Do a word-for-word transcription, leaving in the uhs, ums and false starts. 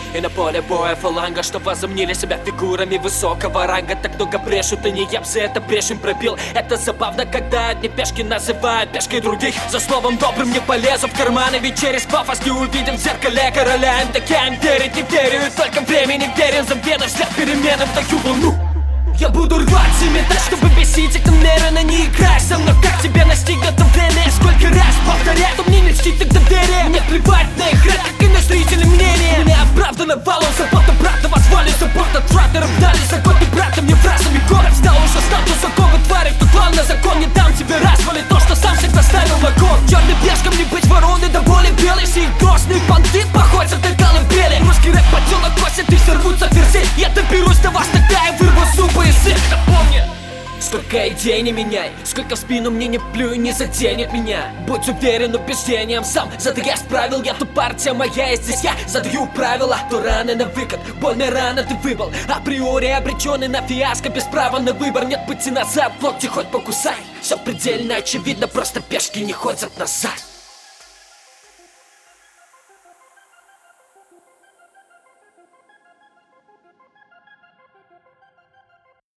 И на поле боя фаланга, что возомнили себя фигурами высокого ранга. Так много брешут, и не я б за это брешь им пробил. Это забавно, когда одни пешки называют пешкой других. За словом добрым не полезу в карманы, ведь через пафос не увидим в зеркале короля МДК. Верить не верю, и только времени верен. Забвену вслед переменам даю волну. Я буду рвать себе так, чтобы бесить их намеренно. Не играй со мной, как тебя настигнет давление. Сколько раз повторять, что мне не чтит так доверие. Мне плевать на их ряд, как и на зрителей мнение. Меня оправдано валом, забота брата возвали. Саппорт от фратеров дали, закон не братом, не фразами. Город стал уже статус окова твари. Кто клан на закон, не дам тебе развали то, что сам всегда ставил на кон. Черным пешкам не быть вороны, до боли белый. Все их грозный бандит, поход затыкал им брели. Русский рэп поделок косит и все рвутся ферзей. Я доберусь до вас тогда и вырву зубы из их. Напомни, сколько идей не меняй, сколько в спину мне не плюй, не заденет меня. Будь уверен убеждением сам, задаясь правил. Я тут партия моя, и здесь я задаю правила. То раны на выход, больно рано ты выбыл. Априори обреченный на фиаско, без права на выбор. Нет пути назад, локти хоть покусай. Все предельно очевидно, просто пешки не ходят назад.